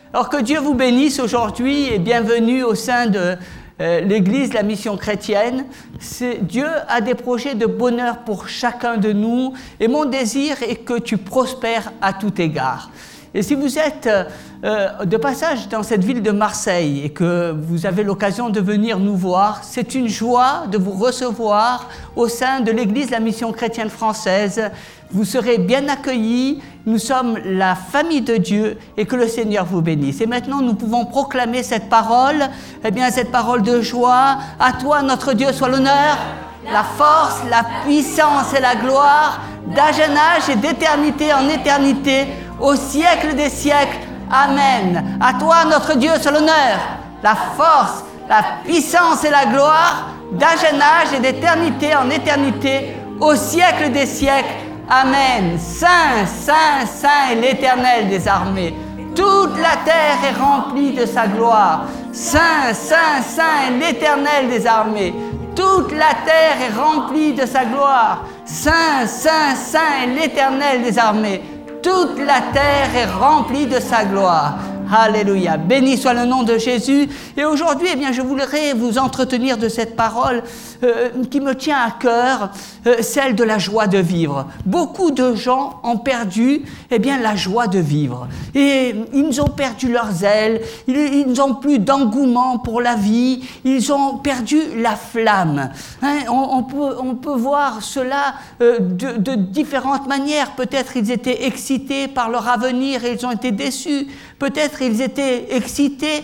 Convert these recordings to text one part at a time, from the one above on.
Alors que Dieu vous bénisse aujourd'hui et bienvenue au sein de l'Église, la mission chrétienne. Dieu a des projets de bonheur pour chacun de nous et mon désir est que tu prospères à tout égard. Et si vous êtes de passage dans cette ville de Marseille et que vous avez l'occasion de venir nous voir, c'est une joie de vous recevoir au sein de l'Église, la mission chrétienne française. Vous serez bien accueillis, nous sommes la famille de Dieu et que le Seigneur vous bénisse. Et maintenant, nous pouvons proclamer cette parole, cette parole de joie. À toi, notre Dieu, soit l'honneur, la force, la puissance et la gloire, d'âge en âge et d'éternité en éternité, au siècle des siècles. Amen. À toi, notre Dieu, soit l'honneur, la force, la puissance et la gloire, d'âge en âge et d'éternité en éternité, au siècle des siècles. Amen. Saint, Saint, Saint est l'Éternel des armées. Toute la terre est remplie de sa gloire. Saint, Saint, Saint est l'Éternel des armées. Toute la terre est remplie de sa gloire. Saint, Saint, Saint est l'Éternel des armées. Toute la terre est remplie de sa gloire. Alléluia. Béni soit le nom de Jésus. Et aujourd'hui, je voudrais vous entretenir de cette parole qui me tient à cœur, celle de la joie de vivre. Beaucoup de gens ont perdu la joie de vivre. Et ils ont perdu leur zèle, ils n'ont plus d'engouement pour la vie, ils ont perdu la flamme. On peut voir cela de différentes manières. Peut-être ils étaient excités par leur avenir et ils ont été déçus. Peut-être ils étaient excités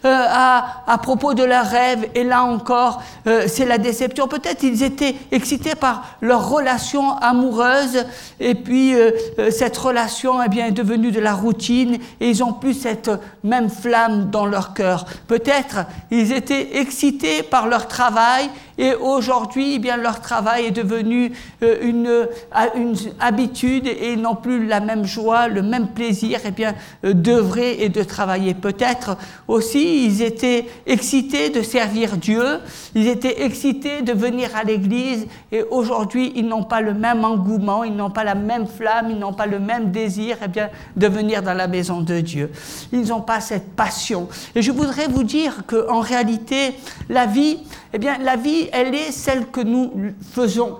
à propos de leurs rêves et là encore c'est la déception. Peut-être ils étaient excités par leur relation amoureuse et puis cette relation est devenue de la routine et ils n'ont plus cette même flamme dans leur cœur. Peut-être ils étaient excités par leur travail et aujourd'hui leur travail est devenu une habitude et ils n'ont plus la même joie, le même plaisir d'œuvrer et de travailler. Peut-être aussi ils étaient excités de servir Dieu, ils étaient excités de venir à l'église et aujourd'hui ils n'ont pas le même engouement, ils n'ont pas la même flamme, ils n'ont pas le même désir de venir dans la maison de Dieu. Ils n'ont pas cette passion. Et je voudrais vous dire qu'en réalité, la vie, elle est celle que nous faisons.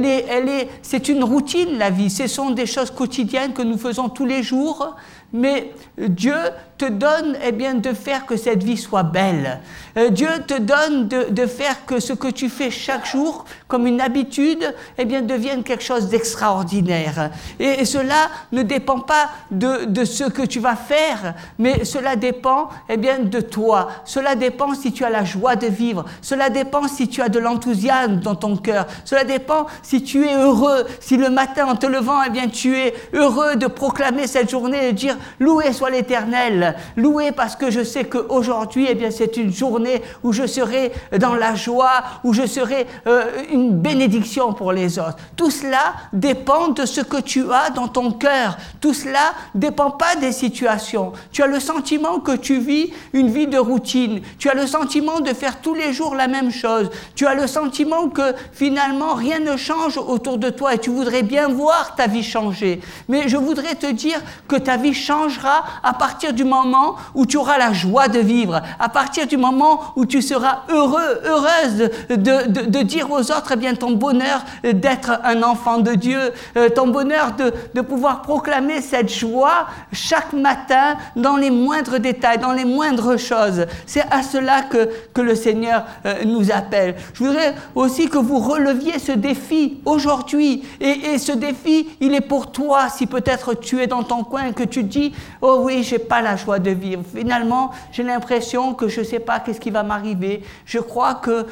C'est une routine, la vie. Ce sont des choses quotidiennes que nous faisons tous les jours. Mais Dieu te donne de faire que cette vie soit belle. Dieu te donne de faire que ce que tu fais chaque jour comme une habitude devienne quelque chose d'extraordinaire. Et cela ne dépend pas de ce que tu vas faire, mais cela dépend de toi. Cela dépend si tu as la joie de vivre. Cela dépend si tu as de l'enthousiasme dans ton cœur. Cela dépend si tu es heureux, si le matin en te levant tu es heureux de proclamer cette journée et de dire loué soit l'Éternel, loué parce que je sais qu'aujourd'hui c'est une journée où je serai dans la joie, où je serai une bénédiction pour les autres. Tout cela dépend de ce que tu as dans ton cœur. Tout cela ne dépend pas des situations. Tu as le sentiment que tu vis une vie de routine. Tu as le sentiment de faire tous les jours la même chose. Tu as le sentiment que finalement rien ne change autour de toi et tu voudrais bien voir ta vie changer. Mais je voudrais te dire que ta vie changera à partir du moment où tu auras la joie de vivre, à partir du moment où tu seras heureux, heureuse de dire aux autres ton bonheur d'être un enfant de Dieu, ton bonheur de pouvoir proclamer cette joie chaque matin dans les moindres détails, dans les moindres choses. C'est à cela que le Seigneur nous appelle. Je voudrais aussi que vous releviez ce défi aujourd'hui et ce défi, il est pour toi. Si peut-être tu es dans ton coin et que tu dis « Oh oui, j'ai pas la joie de vivre. Finalement, j'ai l'impression que je sais pas qu'est-ce qui va m'arriver. Je crois que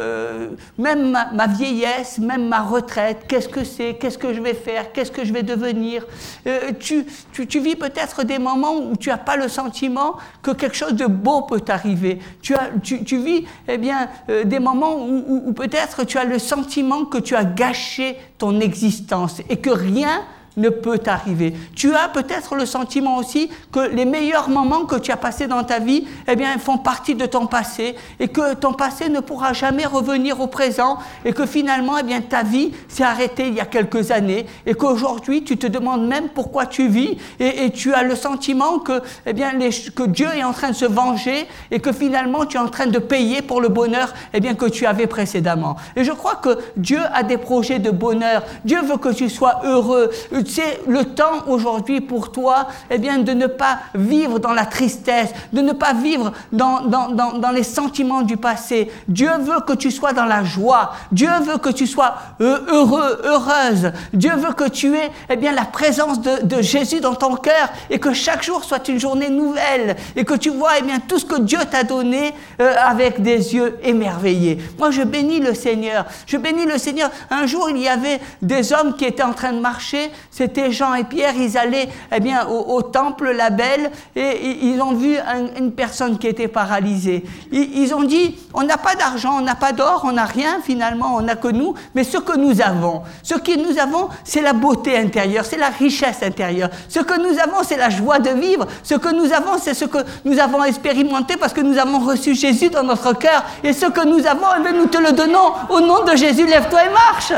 même ma vieillesse, même ma retraite, qu'est-ce que c'est? Qu'est-ce que je vais faire? Qu'est-ce que je vais devenir ?» Tu vis peut-être des moments où tu n'as pas le sentiment que quelque chose de beau peut t'arriver. Tu vis des moments où peut-être tu as le sentiment que tu as gâché ton existence et que rien ne peut t'arriver. Tu as peut-être le sentiment aussi que les meilleurs moments que tu as passés dans ta vie, eh bien, font partie de ton passé et que ton passé ne pourra jamais revenir au présent et que finalement, eh bien, ta vie s'est arrêtée il y a quelques années et qu'aujourd'hui, tu te demandes même pourquoi tu vis et tu as le sentiment que, eh bien, que Dieu est en train de se venger et que finalement, tu es en train de payer pour le bonheur, eh bien, que tu avais précédemment. Et je crois que Dieu a des projets de bonheur. Dieu veut que tu sois heureux. C'est le temps aujourd'hui pour toi, eh bien, de ne pas vivre dans la tristesse, de ne pas vivre dans les sentiments du passé. Dieu veut que tu sois dans la joie. Dieu veut que tu sois heureux, heureuse. Dieu veut que tu aies, eh bien, la présence de Jésus dans ton cœur et que chaque jour soit une journée nouvelle et que tu vois, eh bien, tout ce que Dieu t'a donné avec des yeux émerveillés. Moi, je bénis le Seigneur. Je bénis le Seigneur. Un jour, il y avait des hommes qui étaient en train de marcher. C'était Jean et Pierre. Ils allaient, eh bien, au temple La Belle et ils ont vu une personne qui était paralysée. Ils ont dit, on n'a pas d'argent, on n'a pas d'or, on n'a rien finalement, on n'a que nous. Mais ce que nous avons, c'est la beauté intérieure, c'est la richesse intérieure. Ce que nous avons, c'est la joie de vivre. Ce que nous avons, c'est ce que nous avons expérimenté parce que nous avons reçu Jésus dans notre cœur. Et ce que nous avons, eh bien, nous te le donnons au nom de Jésus. Lève-toi et marche.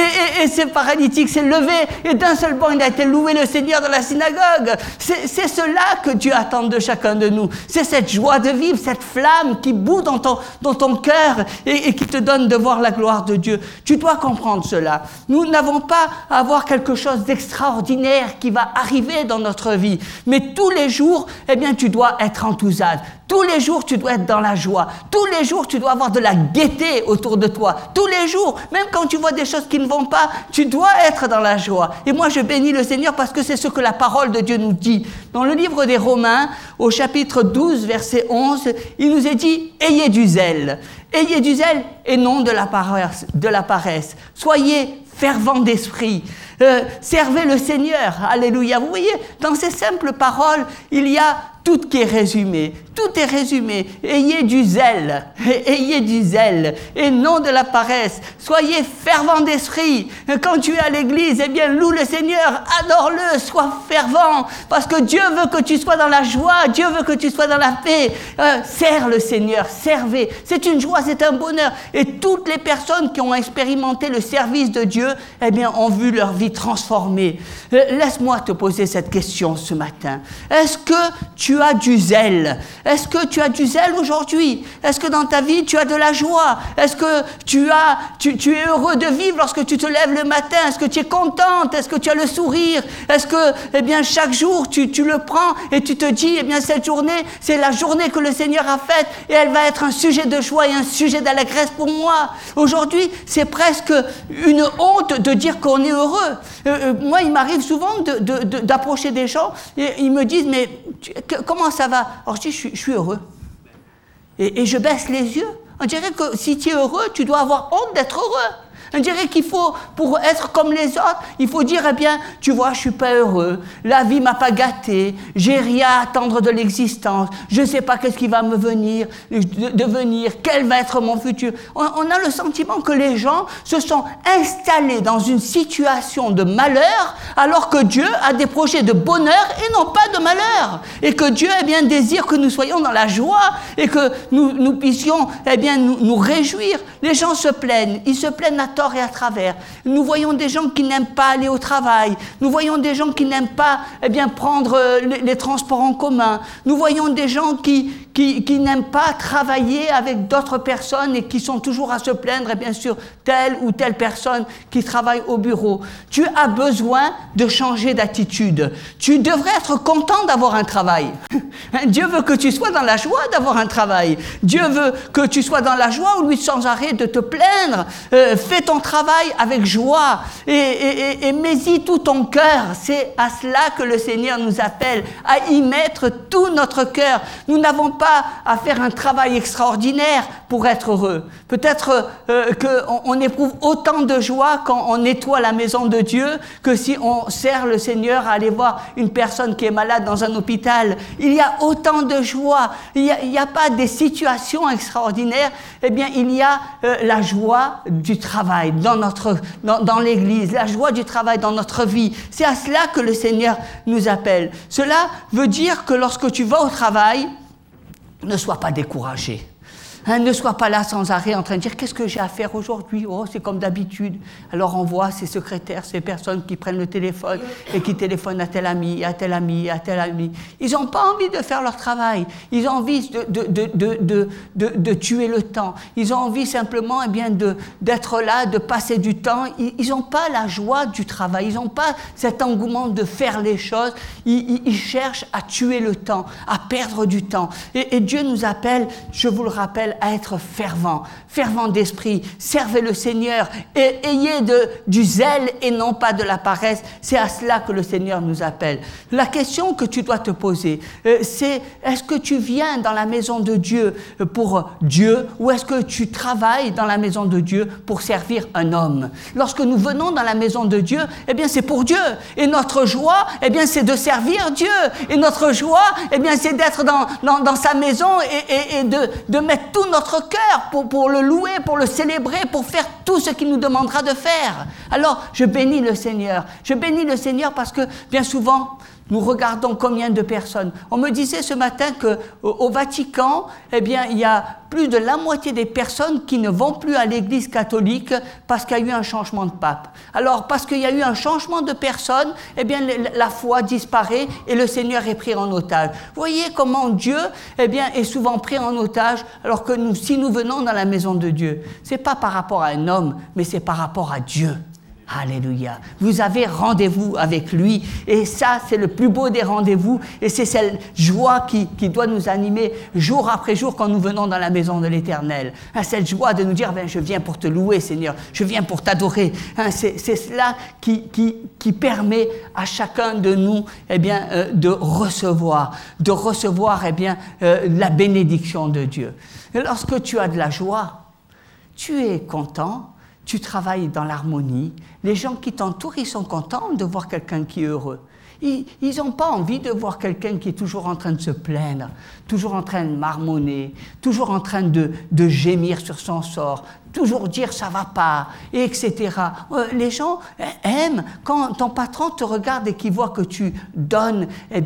Et ce paralytique s'est levé et d'un seul bond, il a été loué le Seigneur dans la synagogue. C'est cela que Dieu attend de chacun de nous. C'est cette joie de vivre, cette flamme qui bout dans ton cœur et qui te donne de voir la gloire de Dieu. Tu dois comprendre cela. Nous n'avons pas à avoir quelque chose d'extraordinaire qui va arriver dans notre vie. Mais tous les jours, eh bien, tu dois être enthousiaste. Tous les jours, tu dois être dans la joie. Tous les jours, tu dois avoir de la gaieté autour de toi. Tous les jours, même quand tu vois des choses qui ne vont pas, tu dois être dans la joie. Et moi, je bénis le Seigneur parce que c'est ce que la parole de Dieu nous dit. Dans le livre des Romains, au chapitre 12, verset 11, il nous est dit « Ayez du zèle. Ayez du zèle et non de la paresse. Soyez fervents d'esprit. Servez le Seigneur. » Alléluia. Vous voyez, dans ces simples paroles, il y a tout qui est résumé. Tout est résumé. Ayez du zèle. Ayez du zèle. Et non de la paresse. Soyez fervents d'esprit. Quand tu es à l'église, eh bien, loue le Seigneur. Adore-le. Sois fervent. Parce que Dieu veut que tu sois dans la joie. Dieu veut que tu sois dans la paix. Sers le Seigneur. Servez. C'est une joie, c'est un bonheur. Et toutes les personnes qui ont expérimenté le service de Dieu, eh bien, ont vu leur vie transformée. Laisse-moi te poser cette question ce matin. Est-ce que tu as du zèle? Est-ce que tu as du zèle aujourd'hui? Est-ce que dans ta vie, tu as de la joie? Est-ce que tu es heureux de vivre lorsque tu te lèves le matin? Est-ce que tu es contente? Est-ce que tu as le sourire? Est-ce que, eh bien, chaque jour, tu le prends et tu te dis, eh bien, cette journée, c'est la journée que le Seigneur a faite et elle va être un sujet de joie et un sujet d'allégresse pour moi. Aujourd'hui, c'est presque une honte de dire qu'on est heureux. Moi, il m'arrive souvent d'approcher des gens et ils me disent, mais comment ça va? Alors je dis, je suis heureux. Et je baisse les yeux. On dirait que si tu es heureux, tu dois avoir honte d'être heureux. On dirait qu'il faut, pour être comme les autres, il faut dire, eh bien, tu vois, je suis pas heureux, la vie m'a pas gâté, j'ai rien à attendre de l'existence, je sais pas qu'est-ce qui va me devenir, quel va être mon futur. On a le sentiment que les gens se sont installés dans une situation de malheur, alors que Dieu a des projets de bonheur et non pas de malheur. Et que Dieu, eh bien, désire que nous soyons dans la joie et que nous puissions, eh bien, nous réjouir. Les gens se plaignent, ils se plaignent à tort et à travers. Nous voyons des gens qui n'aiment pas aller au travail. Nous voyons des gens qui n'aiment pas, eh bien, prendre les transports en commun. Nous voyons des gens qui n'aiment pas travailler avec d'autres personnes et qui sont toujours à se plaindre, et bien sûr, telle ou telle personne qui travaille au bureau. Tu as besoin de changer d'attitude. Tu devrais être content d'avoir un travail. Dieu veut que tu sois dans la joie d'avoir un travail. Dieu veut que tu sois dans la joie au lieu sans arrêt de te plaindre. Fais ton travail avec joie et mets-y tout ton cœur. C'est à cela que le Seigneur nous appelle, à y mettre tout notre cœur. Nous n'avons pas à faire un travail extraordinaire pour être heureux. Peut-être qu'on éprouve autant de joie quand on nettoie la maison de Dieu que si on sert le Seigneur à aller voir une personne qui est malade dans un hôpital. Il y a autant de joie. Il n'y a pas des situations extraordinaires. Eh bien, il y a la joie du travail. travail dans l'Église, la joie du travail dans notre vie. C'est à cela que le Seigneur nous appelle. Cela veut dire que lorsque tu vas au travail, ne sois pas découragé. Ne sois pas là sans arrêt en train de dire « Qu'est-ce que j'ai à faire aujourd'hui? Oh, c'est comme d'habitude. » Alors on voit ces secrétaires, ces personnes qui prennent le téléphone et qui téléphonent à tel ami, à tel ami, à tel ami. Ils n'ont pas envie de faire leur travail. Ils ont envie de tuer le temps. Ils ont envie simplement d'être là, de passer du temps. Ils n'ont pas la joie du travail. Ils n'ont pas cet engouement de faire les choses. Ils cherchent à tuer le temps, à perdre du temps. Et Dieu nous appelle, je vous le rappelle, à être fervent d'esprit, servez le Seigneur, et ayez du zèle et non pas de la paresse. C'est à cela que le Seigneur nous appelle. La question que tu dois te poser, c'est est-ce que tu viens dans la maison de Dieu pour Dieu, ou est-ce que tu travailles dans la maison de Dieu pour servir un homme? Lorsque nous venons dans la maison de Dieu, eh bien c'est pour Dieu, et notre joie, eh bien c'est de servir Dieu, et notre joie, eh bien c'est d'être dans sa maison et de mettre tout notre cœur pour le louer, pour le célébrer, pour faire tout ce qu'il nous demandera de faire. Alors, je bénis le Seigneur. Je bénis le Seigneur parce que, bien souvent, nous regardons combien de personnes. On me disait ce matin qu'au Vatican, eh bien, il y a plus de la moitié des personnes qui ne vont plus à l'Église catholique parce qu'il y a eu un changement de pape. Alors, parce qu'il y a eu un changement de personne, eh bien, la foi disparaît et le Seigneur est pris en otage. Vous voyez comment Dieu, eh bien, est souvent pris en otage, alors que si nous venons dans la maison de Dieu, c'est pas par rapport à un homme, mais c'est par rapport à Dieu. Alléluia. Vous avez rendez-vous avec lui et ça, c'est le plus beau des rendez-vous et c'est cette joie qui doit nous animer jour après jour quand nous venons dans la maison de l'Éternel. Cette joie de nous dire, je viens pour te louer Seigneur, je viens pour t'adorer. C'est cela qui permet à chacun de nous de recevoir la bénédiction de Dieu. Et lorsque tu as de la joie, tu es content, tu travailles dans l'harmonie, les gens qui t'entourent, ils sont contents de voir quelqu'un qui est heureux. Ils n'ont pas envie de voir quelqu'un qui est toujours en train de se plaindre, toujours en train de marmonner, toujours en train de gémir sur son sort, toujours dire ça va pas, etc. Les gens aiment quand ton patron te regarde et qu'il voit que tu donnes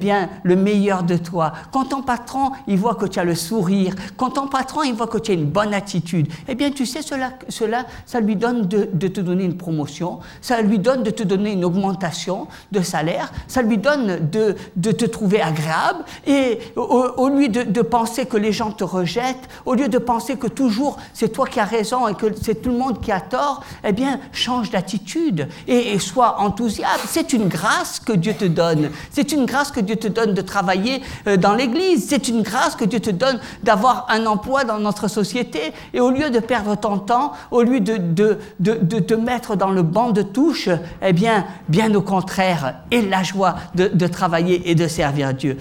le meilleur de toi. Quand ton patron il voit que tu as le sourire, quand ton patron il voit que tu as une bonne attitude, tu sais cela ça lui donne de te donner une promotion, ça lui donne de te donner une augmentation de salaire, ça lui donne de te trouver agréable et au lieu de penser que les gens te rejettent, au lieu de penser que toujours c'est toi qui as raison et que c'est tout le monde qui a tort, change d'attitude et sois enthousiaste. C'est une grâce que Dieu te donne. C'est une grâce que Dieu te donne de travailler dans l'Église. C'est une grâce que Dieu te donne d'avoir un emploi dans notre société. Et au lieu de perdre ton temps, au lieu de te mettre dans le banc de touche, bien au contraire, aie la joie de travailler et de servir Dieu.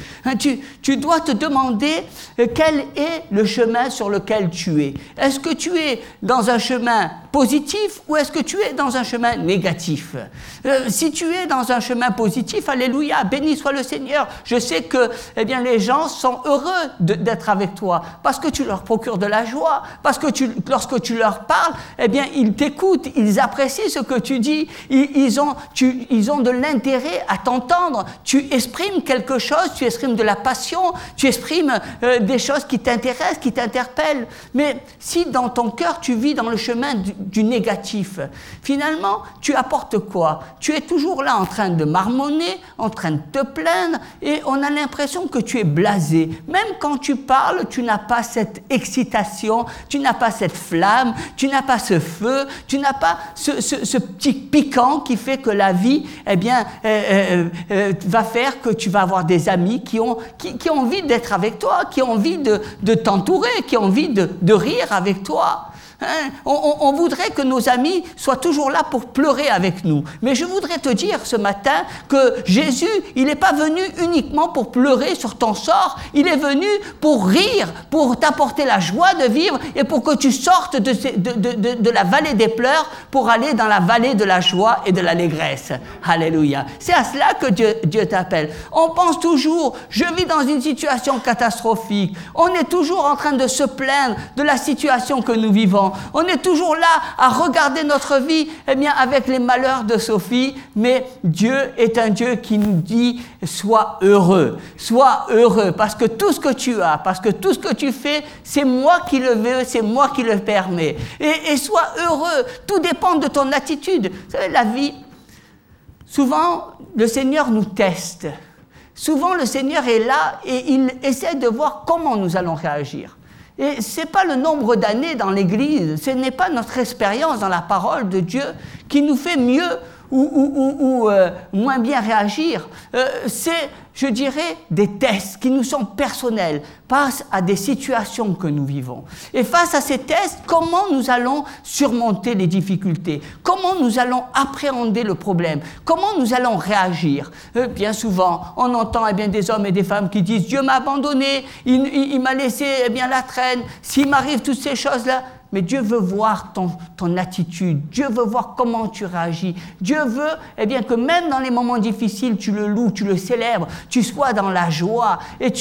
Tu dois te demander quel est le chemin sur lequel tu es. Est-ce que tu es dans un chemin positif ou est-ce que tu es dans un chemin négatif? Si tu es dans un chemin positif, alléluia, béni soit le Seigneur. Je sais que les gens sont heureux d'être avec toi parce que tu leur procures de la joie, parce que lorsque tu leur parles, ils t'écoutent, ils apprécient ce que tu dis, ils ont de l'intérêt à t'entendre. Tu exprimes quelque chose, tu exprimes de la passion, tu exprimes des choses qui t'intéressent, qui t'interpellent. Mais si dans ton cœur tu vis dans le chemin du négatif, finalement, tu apportes quoi? Tu es toujours là en train de marmonner, en train de te plaindre, et on a l'impression que tu es blasé. Même quand tu parles, tu n'as pas cette excitation, tu n'as pas cette flamme, tu n'as pas ce feu, tu n'as pas ce petit piquant qui fait que la vie, va faire que tu vas avoir des amis qui ont envie d'être avec toi, qui ont envie de t'entourer, qui ont envie de rire avec toi. On voudrait que nos amis soient toujours là pour pleurer avec nous. Mais je voudrais te dire ce matin que Jésus, il n'est pas venu uniquement pour pleurer sur ton sort, il est venu pour rire, pour t'apporter la joie de vivre et pour que tu sortes de la vallée des pleurs pour aller dans la vallée de la joie et de l'allégresse. Alléluia. C'est à cela que Dieu t'appelle. On pense toujours, je vis dans une situation catastrophique. On est toujours en train de se plaindre de la situation que nous vivons. situation. On est toujours là à regarder notre vie, eh bien, avec les malheurs de Sophie, mais Dieu est un Dieu qui nous dit « Sois heureux, parce que tout ce que tu as, parce que tout ce que tu fais, c'est moi qui le veux, c'est moi qui le permets. Et sois heureux, tout dépend de ton attitude. » Vous savez, la vie, souvent, le Seigneur nous teste. Souvent, le Seigneur est là et il essaie de voir comment nous allons réagir. Et ce n'est pas le nombre d'années dans l'Église, ce n'est pas notre expérience dans la parole de Dieu qui nous fait mieux ou moins bien réagir. C'est, je dirais, des tests qui nous sont personnels face à des situations que nous vivons. Et face à ces tests, comment nous allons surmonter les difficultés? Comment nous allons appréhender le problème? Comment nous allons réagir? Bien souvent, on entend des hommes et des femmes qui disent « Dieu m'a abandonné, il m'a laissé la traîne, s'il m'arrive toutes ces choses-là », mais Dieu veut voir ton attitude, Dieu veut voir comment tu réagis. Dieu veut que même dans les moments difficiles, tu le loues, tu le célèbres, tu sois dans la joie et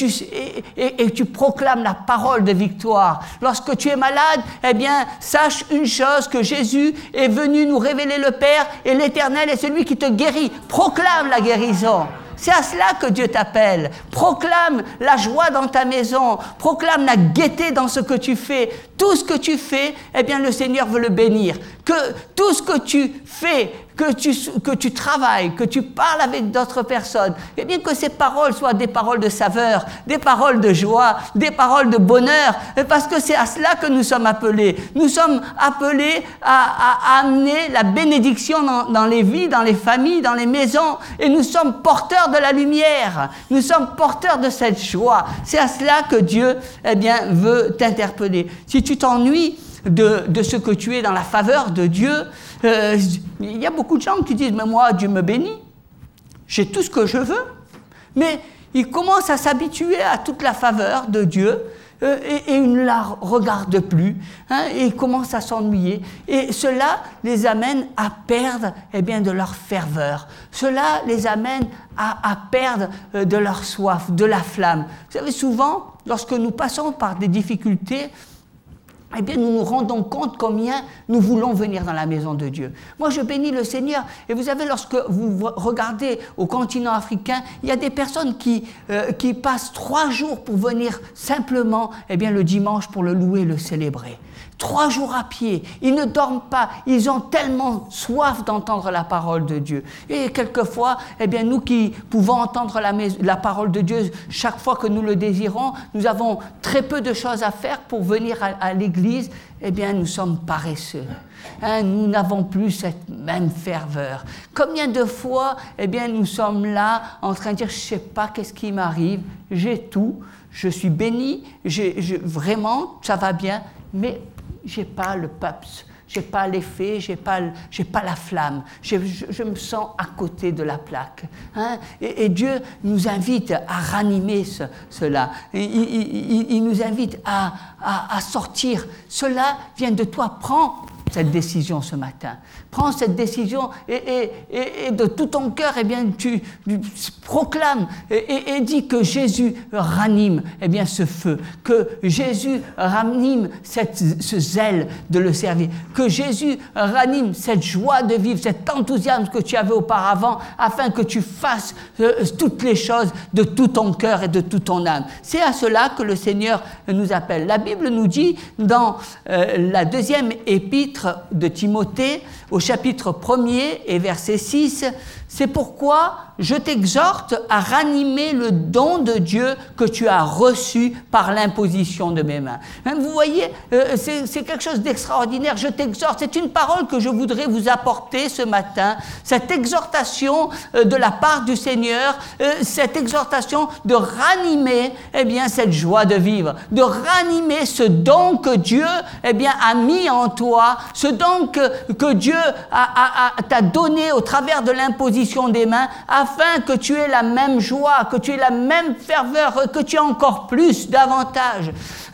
tu proclames la parole de victoire. Lorsque tu es malade, sache une chose, que Jésus est venu nous révéler le Père et l'Éternel est celui qui te guérit. Proclame la guérison. C'est à cela que Dieu t'appelle. Proclame la joie dans ta maison. Proclame la gaieté dans ce que tu fais. Tout ce que tu fais, le Seigneur veut le bénir. Que tout ce que tu fais, que tu travailles, que tu parles avec d'autres personnes, que ces paroles soient des paroles de saveur, des paroles de joie, des paroles de bonheur, parce que c'est à cela que nous sommes appelés. Nous sommes appelés à amener la bénédiction dans les vies, dans les familles, dans les maisons, et nous sommes porteurs de la lumière. Nous sommes porteurs de cette joie. C'est à cela que Dieu, veut t'interpeller. Si tu t'ennuies de ce que tu es dans la faveur de Dieu, il y a beaucoup de gens qui disent « Mais moi, Dieu me bénit, j'ai tout ce que je veux. » Mais ils commencent à s'habituer à toute la faveur de Dieu et ils ne la regardent plus, et ils commencent à s'ennuyer. Et cela les amène à perdre de leur ferveur. Cela les amène à perdre de leur soif, de la flamme. Vous savez, souvent, lorsque nous passons par des difficultés, nous nous rendons compte combien nous voulons venir dans la maison de Dieu. Moi, je bénis le Seigneur. Et vous savez, lorsque vous regardez au continent africain, il y a des personnes qui passent 3 jours pour venir simplement, le dimanche pour le louer, le célébrer. 3 jours à pied, ils ne dorment pas, ils ont tellement soif d'entendre la parole de Dieu. Et quelquefois, nous qui pouvons entendre la parole de Dieu chaque fois que nous le désirons, nous avons très peu de choses à faire pour venir à l'église, nous sommes paresseux. Nous n'avons plus cette même ferveur. Combien de fois, nous sommes là en train de dire, je ne sais pas qu'est-ce qui m'arrive, j'ai tout, je suis béni, vraiment, ça va bien, mais j'ai pas le peps, j'ai pas l'effet, j'ai pas la flamme, je me sens à côté de la plaque. Et Dieu nous invite à ranimer cela. Il nous invite à sortir. Cela vient de toi. Prends cette décision ce matin. Prends cette décision et de tout ton cœur, tu proclames et dis que Jésus ranime ce feu, que Jésus ranime ce zèle de le servir, que Jésus ranime cette joie de vivre, cet enthousiasme que tu avais auparavant, afin que tu fasses toutes les choses de tout ton cœur et de toute ton âme. C'est à cela que le Seigneur nous appelle. La Bible nous dit dans la 2e épître de Timothée, au chapitre 1er et verset 6, « C'est pourquoi je t'exhorte à ranimer le don de Dieu que tu as reçu par l'imposition de mes mains. » Vous voyez, c'est quelque chose d'extraordinaire. Je t'exhorte, c'est une parole que je voudrais vous apporter ce matin, cette exhortation de la part du Seigneur, cette exhortation de ranimer cette joie de vivre, de ranimer ce don que Dieu a mis en toi, ce don que Dieu t'a donné au travers de l'imposition des mains, afin que tu aies la même joie, que tu aies la même ferveur, que tu aies encore plus, davantage.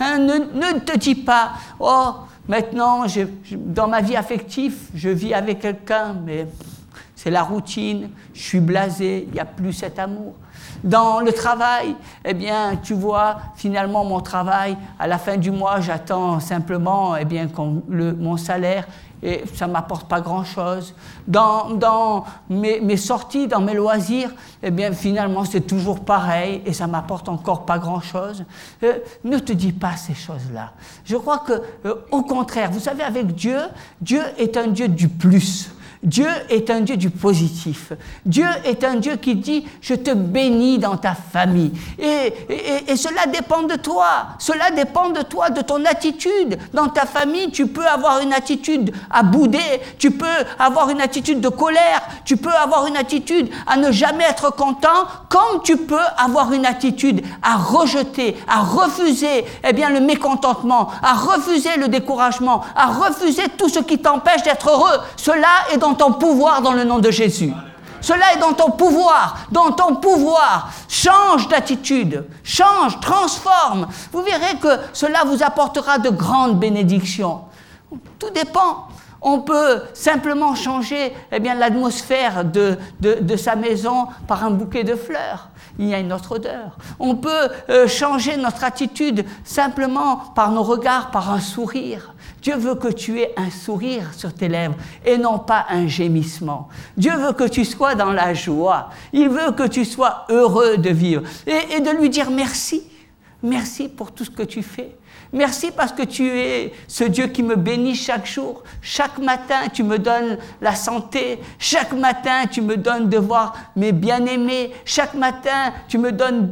Ne te dis pas, oh, maintenant, dans ma vie affective, je vis avec quelqu'un, mais c'est la routine, je suis blasé, il n'y a plus cet amour. Dans le travail, eh bien, tu vois, finalement, mon travail, à la fin du mois, j'attends simplement, eh bien, mon salaire, et ça ne m'apporte pas grand-chose. Dans mes sorties, dans mes loisirs, eh bien, finalement, c'est toujours pareil, et ça ne m'apporte encore pas grand-chose. Ne te dis pas ces choses-là. Je crois que, au contraire, vous savez, avec Dieu, Dieu est un Dieu du plus. Dieu est un Dieu du positif. Dieu est un Dieu qui dit « Je te bénis dans ta famille ». Et cela dépend de toi. Cela dépend de toi, de ton attitude. Dans ta famille, tu peux avoir une attitude à bouder, tu peux avoir une attitude de colère, tu peux avoir une attitude à ne jamais être content, comme tu peux avoir une attitude à rejeter, à refuser eh bien, le mécontentement, à refuser le découragement, à refuser tout ce qui t'empêche d'être heureux. Cela est dans ton pouvoir dans le nom de Jésus. Cela est dans ton pouvoir, dans ton pouvoir. Change d'attitude, change, transforme. Vous verrez que cela vous apportera de grandes bénédictions. Tout dépend. On peut simplement changer eh bien, l'atmosphère de sa maison par un bouquet de fleurs. Il y a une autre odeur. On peut changer notre attitude simplement par nos regards, par un sourire. Dieu veut que tu aies un sourire sur tes lèvres et non pas un gémissement. Dieu veut que tu sois dans la joie. Il veut que tu sois heureux de vivre et de lui dire merci. Merci pour tout ce que tu fais. Merci parce que tu es ce Dieu qui me bénit chaque jour. Chaque matin, tu me donnes la santé. Chaque matin, tu me donnes de voir mes bien-aimés. Chaque matin, tu me donnes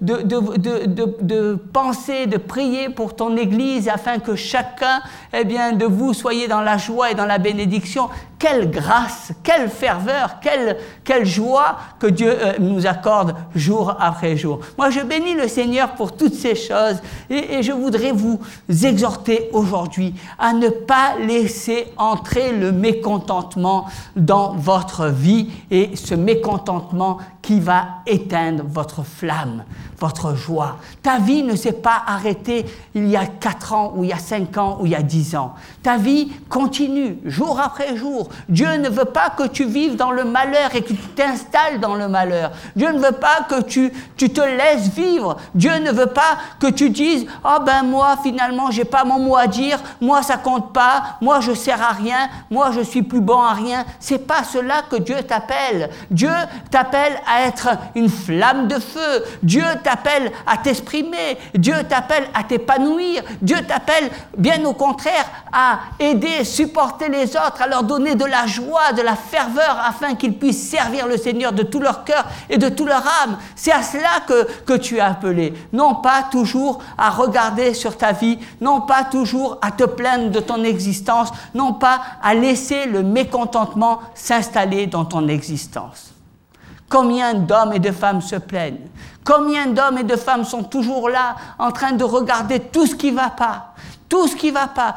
de penser, de prier pour ton Église afin que chacun eh bien, de vous soyez dans la joie et dans la bénédiction. Quelle grâce, quelle ferveur, quelle joie que Dieu nous accorde jour après jour. Moi, je bénis le Seigneur pour toutes ces choses et je voudrais vous exhorter aujourd'hui à ne pas laisser entrer le mécontentement dans votre vie et ce mécontentement qui va éteindre votre flamme, votre joie. Ta vie ne s'est pas arrêtée il y a 4 ans ou il y a 5 ans ou il y a 10 ans. Ta vie continue jour après jour. Dieu ne veut pas que tu vives dans le malheur et que tu t'installes dans le malheur. Dieu ne veut pas que tu te laisses vivre. Dieu ne veut pas que tu dises « Ah ben moi finalement j'ai pas mon mot à dire, moi ça compte pas, moi je sers à rien, moi je suis plus bon à rien. » C'est pas cela que Dieu t'appelle. Dieu t'appelle à être une flamme de feu. Dieu t'appelle à t'exprimer. Dieu t'appelle à t'épanouir. Dieu t'appelle bien au contraire à aider, supporter les autres, à leur donner de la joie, de la ferveur afin qu'ils puissent servir le Seigneur de tout leur cœur et de toute leur âme. C'est à cela que tu es appelé. Non pas toujours à regarder sur ta vie, non pas toujours à te plaindre de ton existence, non pas à laisser le mécontentement s'installer dans ton existence. Combien d'hommes et de femmes se plaignent? Combien d'hommes et de femmes sont toujours là en train de regarder tout ce qui ne va pas? Tout ce qui ne va pas.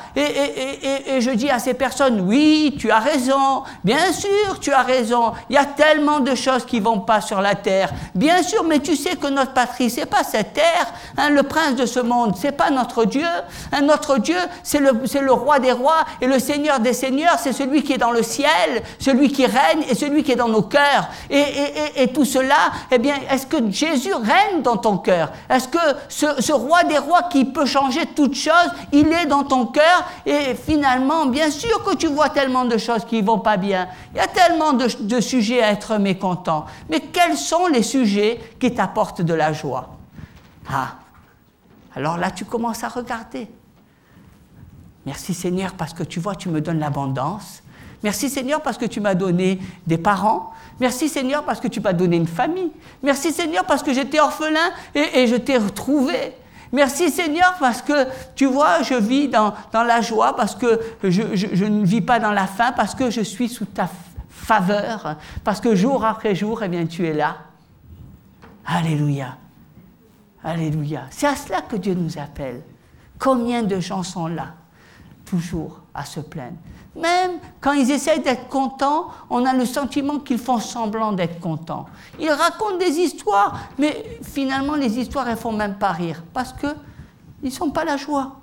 Et je dis à ces personnes, oui, tu as raison, bien sûr tu as raison, il y a tellement de choses qui ne vont pas sur la terre. Bien sûr, mais tu sais que notre patrie, ce n'est pas cette terre, hein, le prince de ce monde, ce n'est pas notre Dieu. Hein, notre Dieu, c'est le roi des rois et le Seigneur des seigneurs, c'est celui qui est dans le ciel, celui qui règne et celui qui est dans nos cœurs. Et tout cela, eh bien, est-ce que Jésus règne dans ton cœur? Est-ce que ce roi des rois qui peut changer toutes choses, il est dans ton cœur et finalement, bien sûr que tu vois tellement de choses qui ne vont pas bien. Il y a tellement de sujets à être mécontent. Mais quels sont les sujets qui t'apportent de la joie? Ah, alors là, tu commences à regarder. Merci Seigneur parce que tu vois, tu me donnes l'abondance. Merci Seigneur parce que tu m'as donné des parents. Merci Seigneur parce que tu m'as donné une famille. Merci Seigneur parce que j'étais orphelin et je t'ai retrouvé. Merci Seigneur parce que, tu vois, je vis dans la joie, parce que je ne vis pas dans la faim, parce que je suis sous ta faveur, parce que jour après jour, eh bien, tu es là. Alléluia. Alléluia. C'est à cela que Dieu nous appelle. Combien de gens sont là, toujours à se plaindre? Même quand ils essayent d'être contents, on a le sentiment qu'ils font semblant d'être contents. Ils racontent des histoires, mais finalement, les histoires, elles ne font même pas rire, parce qu'ils ne sont pas la joie.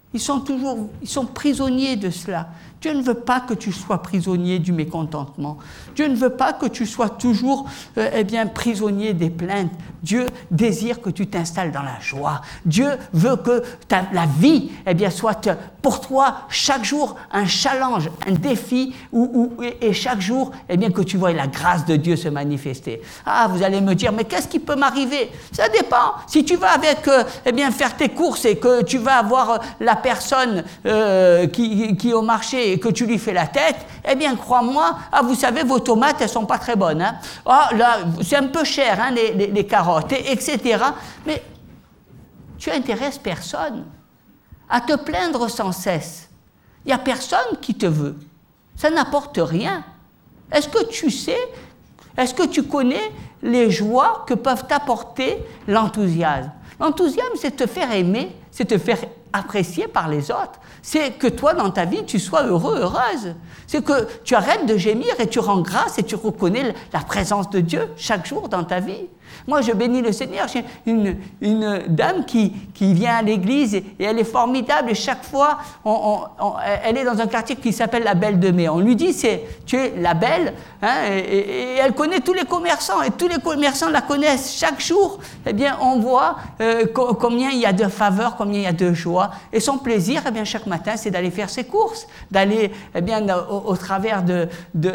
Ils sont prisonniers de cela. Dieu ne veut pas que tu sois prisonnier du mécontentement. Dieu ne veut pas que tu sois toujours prisonnier des plaintes. Dieu désire que tu t'installes dans la joie. Dieu veut que la vie soit pour toi chaque jour un challenge, un défi, et chaque jour que tu vois la grâce de Dieu se manifester. Ah, vous allez me dire, mais qu'est-ce qui peut m'arriver? Ça dépend. Si tu vas avec faire tes courses et que tu vas avoir la personne qui est au marché et que tu lui fais la tête, crois-moi, vous savez, vos tomates, elles sont pas très bonnes. Hein. Ah, là, c'est un peu cher, hein, les carottes, etc. Mais tu intéresses personne à te plaindre sans cesse. Il n'y a personne qui te veut. Ça n'apporte rien. Est-ce que tu sais, est-ce que tu connais les joies que peuvent t'apporter l'enthousiasme? L'enthousiasme, c'est te faire aimer, c'est te faire apprécié par les autres. C'est que toi, dans ta vie, tu sois heureux, heureuse. C'est que tu arrêtes de gémir et tu rends grâce et tu reconnais la présence de Dieu chaque jour dans ta vie. Moi, je bénis le Seigneur. J'ai une dame qui vient à l'église et elle est formidable. Et chaque fois, elle est dans un quartier qui s'appelle la Belle de Mai. On lui dit, tu es la Belle, hein, et elle connaît tous les commerçants. Et tous les commerçants la connaissent. Chaque jour, on voit combien il y a de faveur, combien il y a de joie. Et son plaisir, chaque matin, c'est d'aller faire ses courses, d'aller au travers de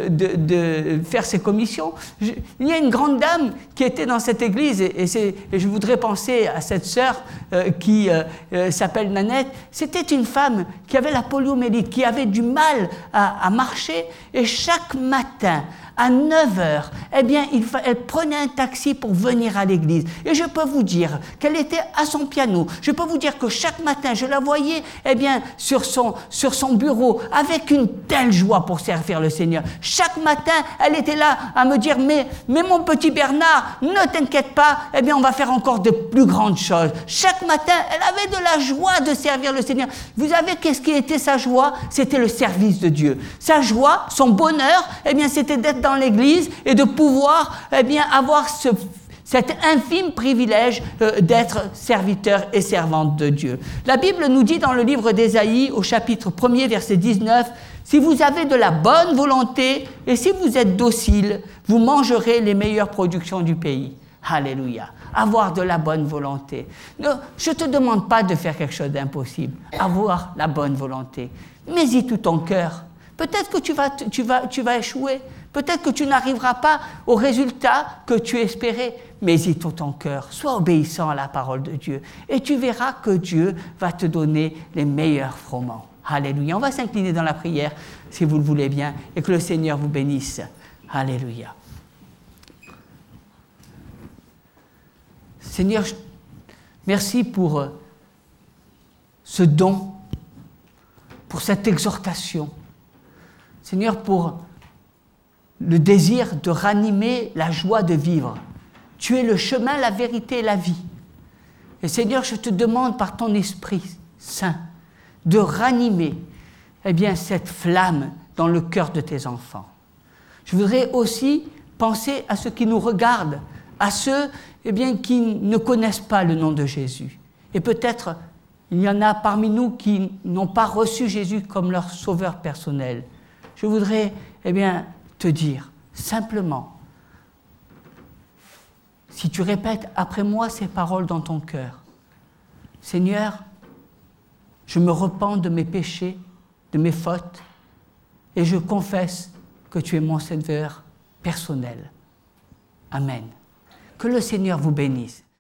faire ses commissions. Il y a une grande dame qui était dans cette église, et je voudrais penser à cette sœur qui s'appelle Nanette. C'était une femme qui avait la poliomyélite, qui avait du mal à marcher, et chaque matin, à 9h, elle prenait un taxi pour venir à l'église. Et je peux vous dire qu'elle était à son piano. Je peux vous dire que chaque matin, je la voyais sur son bureau avec une telle joie pour servir le Seigneur. Chaque matin, elle était là à me dire, mais mon petit Bernard, ne t'inquiète pas, on va faire encore de plus grandes choses. Chaque matin, elle avait de la joie de servir le Seigneur. Vous savez qu'est-ce qui était sa joie? C'était le service de Dieu. Sa joie, son bonheur, c'était d'être dans l'église et de pouvoir avoir cet infime privilège d'être serviteur et servante de Dieu. La Bible nous dit dans le livre d'Ésaïe, au chapitre 1er, verset 19, « Si vous avez de la bonne volonté et si vous êtes docile, vous mangerez les meilleures productions du pays. » Alléluia. Avoir de la bonne volonté. Non, je ne te demande pas de faire quelque chose d'impossible. Avoir la bonne volonté. Mets-y tout ton cœur. Peut-être que tu vas échouer. Peut-être que tu n'arriveras pas au résultat que tu espérais, mais y tout ton cœur. Sois obéissant à la parole de Dieu et tu verras que Dieu va te donner les meilleurs froment. Alléluia. On va s'incliner dans la prière, si vous le voulez bien, et que le Seigneur vous bénisse. Alléluia. Seigneur, merci pour ce don, pour cette exhortation. Seigneur, pour le désir de ranimer la joie de vivre. Tu es le chemin, la vérité et la vie. Et Seigneur, je te demande par ton Esprit Saint de ranimer cette flamme dans le cœur de tes enfants. Je voudrais aussi penser à ceux qui nous regardent, à ceux qui ne connaissent pas le nom de Jésus. Et peut-être il y en a parmi nous qui n'ont pas reçu Jésus comme leur sauveur personnel. Je voudrais te dire simplement, si tu répètes après moi ces paroles dans ton cœur, Seigneur, je me repens de mes péchés, de mes fautes, et je confesse que tu es mon Sauveur personnel. Amen. Que le Seigneur vous bénisse.